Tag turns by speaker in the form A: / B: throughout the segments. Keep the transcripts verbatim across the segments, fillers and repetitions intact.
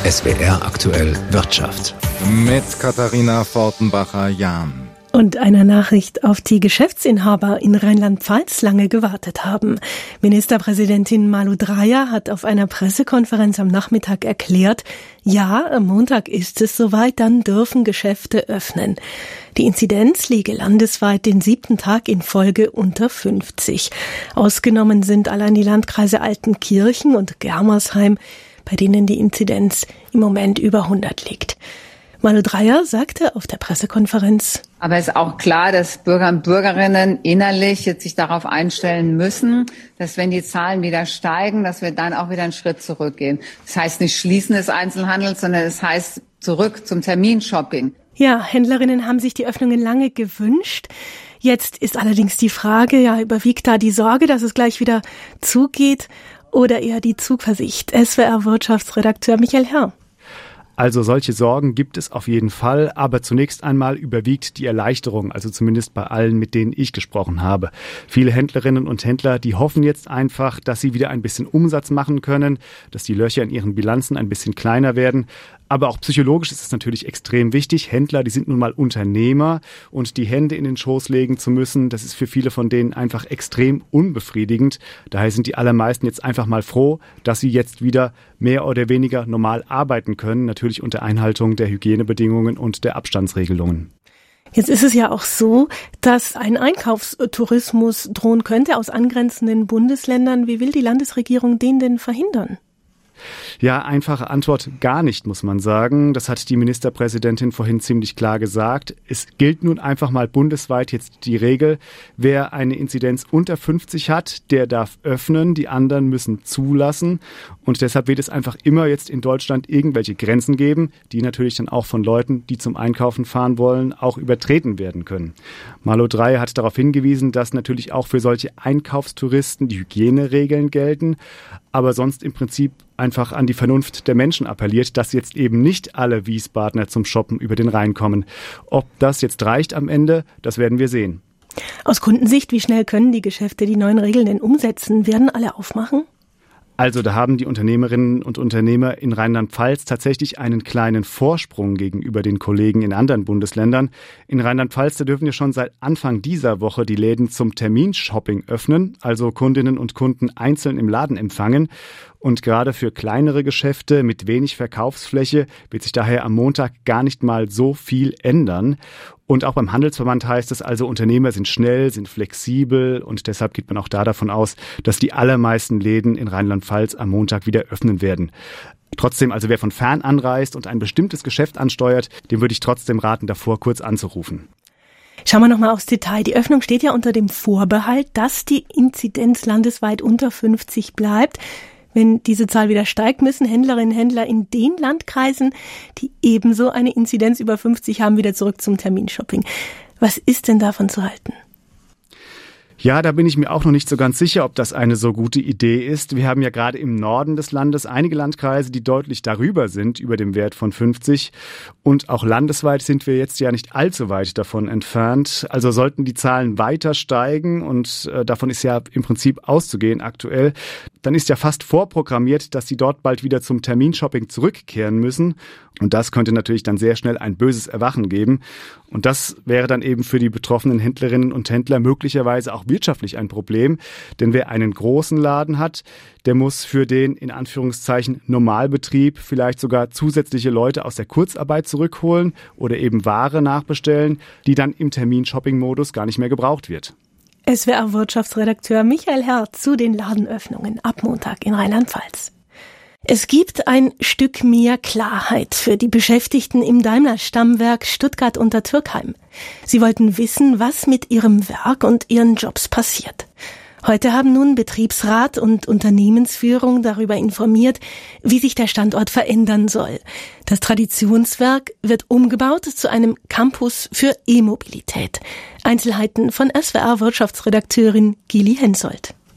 A: S W R aktuell Wirtschaft.
B: Mit Katharina Fortenbacher-Jahn.
C: Und einer Nachricht, auf die Geschäftsinhaber in Rheinland-Pfalz lange gewartet haben. Ministerpräsidentin Malu Dreyer hat auf einer Pressekonferenz am Nachmittag erklärt, ja, am Montag ist es soweit, dann dürfen Geschäfte öffnen. Die Inzidenz liege landesweit den siebten Tag in Folge unter fünfzig. Ausgenommen sind allein die Landkreise Altenkirchen und Germersheim, bei denen die Inzidenz im Moment über hundert liegt. Malu Dreyer sagte auf der Pressekonferenz:
D: Aber es ist auch klar, dass Bürger und Bürgerinnen innerlich jetzt sich darauf einstellen müssen, dass wenn die Zahlen wieder steigen, dass wir dann auch wieder einen Schritt zurückgehen. Das heißt nicht Schließen des Einzelhandels, sondern es heißt zurück zum Terminshopping.
C: Ja, Händlerinnen haben sich die Öffnungen lange gewünscht. Jetzt ist allerdings die Frage, ja, überwiegt da die Sorge, dass es gleich wieder zugeht, oder eher die Zuversicht? S W R-Wirtschaftsredakteur Michael Herr.
E: Also solche Sorgen gibt es auf jeden Fall, aber zunächst einmal überwiegt die Erleichterung, also zumindest bei allen, mit denen ich gesprochen habe. Viele Händlerinnen und Händler, die hoffen jetzt einfach, dass sie wieder ein bisschen Umsatz machen können, dass die Löcher in ihren Bilanzen ein bisschen kleiner werden. Aber auch psychologisch ist es natürlich extrem wichtig. Händler, die sind nun mal Unternehmer, und die Hände in den Schoß legen zu müssen, das ist für viele von denen einfach extrem unbefriedigend. Daher sind die allermeisten jetzt einfach mal froh, dass sie jetzt wieder mehr oder weniger normal arbeiten können, natürlich unter Einhaltung der Hygienebedingungen und der Abstandsregelungen.
C: Jetzt ist es ja auch so, dass ein Einkaufstourismus drohen könnte aus angrenzenden Bundesländern. Wie will die Landesregierung den denn verhindern?
E: Ja, einfache Antwort, gar nicht, muss man sagen. Das hat die Ministerpräsidentin vorhin ziemlich klar gesagt. Es gilt nun einfach mal bundesweit jetzt die Regel, wer eine Inzidenz unter fünfzig hat, der darf öffnen, die anderen müssen zulassen. Und deshalb wird es einfach immer jetzt in Deutschland irgendwelche Grenzen geben, die natürlich dann auch von Leuten, die zum Einkaufen fahren wollen, auch übertreten werden können. Malu Dreyer hat darauf hingewiesen, dass natürlich auch für solche Einkaufstouristen die Hygieneregeln gelten, aber sonst im Prinzip einfach an die Vernunft der Menschen appelliert, dass jetzt eben nicht alle Wiesbadener zum Shoppen über den Rhein kommen. Ob das jetzt reicht am Ende, das werden wir sehen.
C: Aus Kundensicht, wie schnell können die Geschäfte die neuen Regeln denn umsetzen? Werden alle aufmachen?
E: Also da haben die Unternehmerinnen und Unternehmer in Rheinland-Pfalz tatsächlich einen kleinen Vorsprung gegenüber den Kollegen in anderen Bundesländern. In Rheinland-Pfalz, da dürfen ja schon seit Anfang dieser Woche die Läden zum Terminshopping öffnen, also Kundinnen und Kunden einzeln im Laden empfangen. Und gerade für kleinere Geschäfte mit wenig Verkaufsfläche wird sich daher am Montag gar nicht mal so viel ändern. Und auch beim Handelsverband heißt es also, Unternehmer sind schnell, sind flexibel, und deshalb geht man auch da davon aus, dass die allermeisten Läden in Rheinland-Pfalz am Montag wieder öffnen werden. Trotzdem, also wer von fern anreist und ein bestimmtes Geschäft ansteuert, dem würde ich trotzdem raten, davor kurz anzurufen.
C: Schauen wir nochmal aufs Detail. Die Öffnung steht ja unter dem Vorbehalt, dass die Inzidenz landesweit unter fünfzig bleibt. Wenn diese Zahl wieder steigt, müssen Händlerinnen und Händler in den Landkreisen, die ebenso eine Inzidenz über fünfzig haben, wieder zurück zum Terminshopping. Was ist denn davon zu halten?
E: Ja, da bin ich mir auch noch nicht so ganz sicher, ob das eine so gute Idee ist. Wir haben ja gerade im Norden des Landes einige Landkreise, die deutlich darüber sind, über dem Wert von fünfzig. Und auch landesweit sind wir jetzt ja nicht allzu weit davon entfernt. Also sollten die Zahlen weiter steigen, und äh, davon ist ja im Prinzip auszugehen aktuell, dann ist ja fast vorprogrammiert, dass sie dort bald wieder zum Terminshopping zurückkehren müssen. Und das könnte natürlich dann sehr schnell ein böses Erwachen geben. Und das wäre dann eben für die betroffenen Händlerinnen und Händler möglicherweise auch wirtschaftlich ein Problem. Denn wer einen großen Laden hat, der muss für den, in Anführungszeichen, Normalbetrieb vielleicht sogar zusätzliche Leute aus der Kurzarbeit zurückholen oder eben Ware nachbestellen, die dann im Termin-Shopping-Modus gar nicht mehr gebraucht wird.
C: S W R-Wirtschaftsredakteur Michael Herr zu den Ladenöffnungen ab Montag in Rheinland-Pfalz. Es gibt ein Stück mehr Klarheit für die Beschäftigten im Daimler-Stammwerk Stuttgart unter Türkheim. Sie wollten wissen, was mit ihrem Werk und ihren Jobs passiert. Heute haben nun Betriebsrat und Unternehmensführung darüber informiert, wie sich der Standort verändern soll. Das Traditionswerk wird umgebaut zu einem Campus für E-Mobilität. Einzelheiten von S W R-Wirtschaftsredakteurin Gili Hensoldt.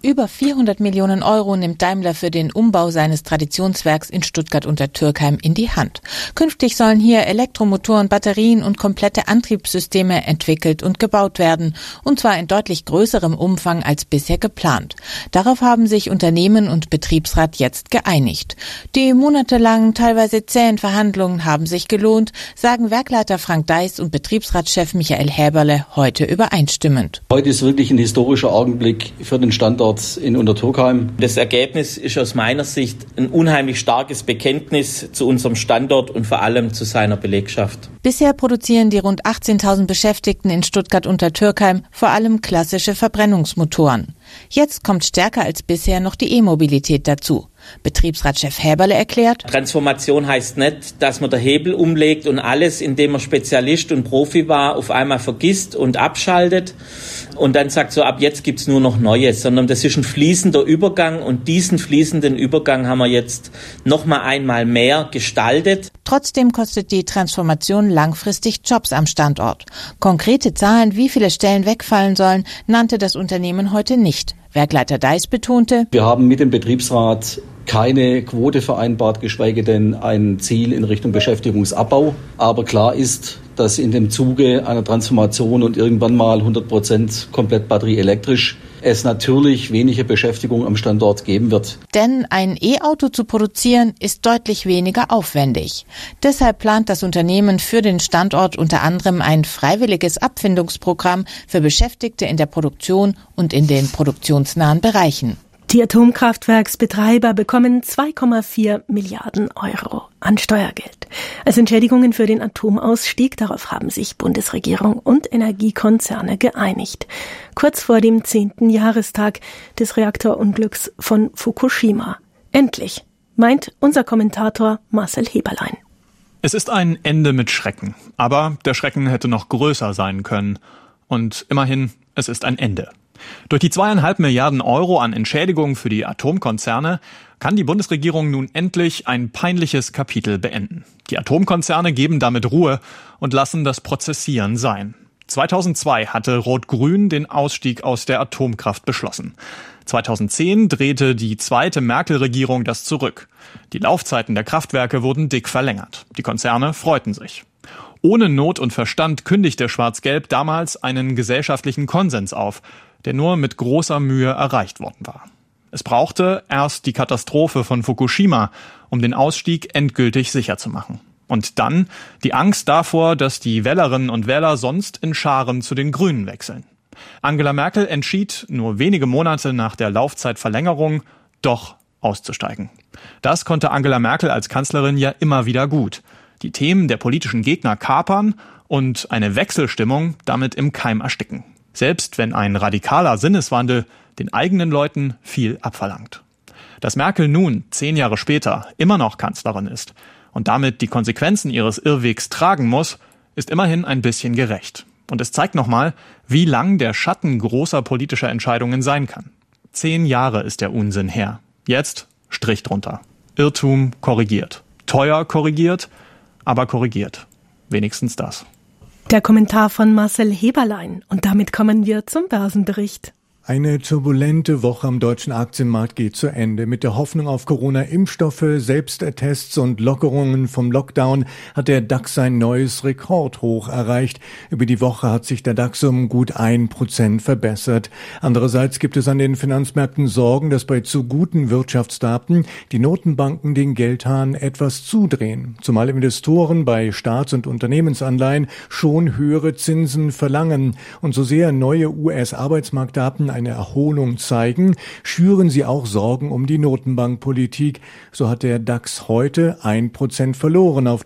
F: Über vierhundert Millionen Euro nimmt Daimler für den Umbau seines Traditionswerks in Stuttgart unter Türkheim in die Hand. Künftig sollen hier Elektromotoren, Batterien und komplette Antriebssysteme entwickelt und gebaut werden, und zwar in deutlich größerem Umfang als bisher geplant. Darauf haben sich Unternehmen und Betriebsrat jetzt geeinigt. Die monatelangen, teilweise zähen Verhandlungen haben sich gelohnt, sagen Werkleiter Frank Deiß und Betriebsratschef Michael Häberle heute übereinstimmend.
G: Heute ist wirklich ein historischer Augenblick für den Standort in Untertürkheim.
H: Das Ergebnis ist aus meiner Sicht ein unheimlich starkes Bekenntnis zu unserem Standort und vor allem zu seiner Belegschaft.
F: Bisher produzieren die rund achtzehntausend Beschäftigten in Stuttgart unter Türkheim vor allem klassische Verbrennungsmotoren. Jetzt kommt stärker als bisher noch die E-Mobilität dazu. Betriebsratschef Häberle erklärt:
H: Transformation heißt nicht, dass man den Hebel umlegt und alles, indem man Spezialist und Profi war, auf einmal vergisst und abschaltet und dann sagt, so ab jetzt gibt's nur noch Neues, sondern das ist ein fließender Übergang und diesen fließenden Übergang haben wir jetzt noch mal einmal mehr gestaltet.
F: Trotzdem kostet die Transformation langfristig Jobs am Standort. Konkrete Zahlen, wie viele Stellen wegfallen sollen, nannte das Unternehmen heute nicht. Werkleiter Deiß betonte:
G: Wir haben mit dem Betriebsrat keine Quote vereinbart, geschweige denn ein Ziel in Richtung Beschäftigungsabbau. Aber klar ist, dass in dem Zuge einer Transformation und irgendwann mal hundert Prozent komplett batterieelektrisch es natürlich weniger Beschäftigung am Standort geben wird.
F: Denn ein E-Auto zu produzieren ist deutlich weniger aufwendig. Deshalb plant das Unternehmen für den Standort unter anderem ein freiwilliges Abfindungsprogramm für Beschäftigte in der Produktion und in den produktionsnahen Bereichen.
C: Die Atomkraftwerksbetreiber bekommen zwei Komma vier Milliarden Euro an Steuergeld als Entschädigungen für den Atomausstieg. Darauf haben sich Bundesregierung und Energiekonzerne geeinigt. Kurz vor dem zehnten Jahrestag des Reaktorunglücks von Fukushima. Endlich, meint unser Kommentator Marcel Heberlein.
I: Es ist ein Ende mit Schrecken, aber der Schrecken hätte noch größer sein können. Und immerhin, es ist ein Ende. Durch die zweieinhalb Milliarden Euro an Entschädigung für die Atomkonzerne kann die Bundesregierung nun endlich ein peinliches Kapitel beenden. Die Atomkonzerne geben damit Ruhe und lassen das Prozessieren sein. zweitausendzwei hatte Rot-Grün den Ausstieg aus der Atomkraft beschlossen. zweitausendzehn drehte die zweite Merkel-Regierung das zurück. Die Laufzeiten der Kraftwerke wurden dick verlängert. Die Konzerne freuten sich. Ohne Not und Verstand kündigte Schwarz-Gelb damals einen gesellschaftlichen Konsens auf, der nur mit großer Mühe erreicht worden war. Es brauchte erst die Katastrophe von Fukushima, um den Ausstieg endgültig sicher zu machen. Und dann die Angst davor, dass die Wählerinnen und Wähler sonst in Scharen zu den Grünen wechseln. Angela Merkel entschied, nur wenige Monate nach der Laufzeitverlängerung doch auszusteigen. Das konnte Angela Merkel als Kanzlerin ja immer wieder gut. Die Themen der politischen Gegner kapern und eine Wechselstimmung damit im Keim ersticken. Selbst wenn ein radikaler Sinneswandel den eigenen Leuten viel abverlangt. Dass Merkel nun, zehn Jahre später, immer noch Kanzlerin ist und damit die Konsequenzen ihres Irrwegs tragen muss, ist immerhin ein bisschen gerecht. Und es zeigt nochmal, wie lang der Schatten großer politischer Entscheidungen sein kann. Zehn Jahre ist der Unsinn her. Jetzt Strich drunter. Irrtum korrigiert. Teuer korrigiert, aber korrigiert. Wenigstens das.
C: Der Kommentar von Marcel Heberlein. Und damit kommen wir zum Börsenbericht.
B: Eine turbulente Woche am deutschen Aktienmarkt geht zu Ende. Mit der Hoffnung auf Corona-Impfstoffe, Selbsttests und Lockerungen vom Lockdown hat der DAX sein neues Rekordhoch erreicht. Über die Woche hat sich der DAX um gut ein Prozent verbessert. Andererseits gibt es an den Finanzmärkten Sorgen, dass bei zu guten Wirtschaftsdaten die Notenbanken den Geldhahn etwas zudrehen. Zumal Investoren bei Staats- und Unternehmensanleihen schon höhere Zinsen verlangen. Und so sehr neue U S-Arbeitsmarktdaten eine Erholung zeigen, schüren sie auch Sorgen um die Notenbankpolitik. So hat der DAX heute ein Prozent verloren auf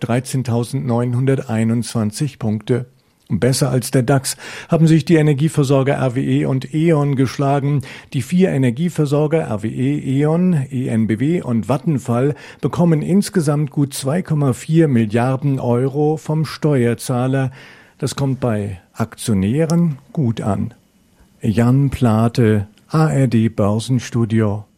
B: dreizehntausendneunhunderteinundzwanzig Punkte. Besser als der DAX haben sich die Energieversorger R W E und E.ON geschlagen. Die vier Energieversorger R W E, E.ON, E N B W und Vattenfall bekommen insgesamt gut zwei Komma vier Milliarden Euro vom Steuerzahler. Das kommt bei Aktionären gut an. Jan Plate, A R D Börsenstudio.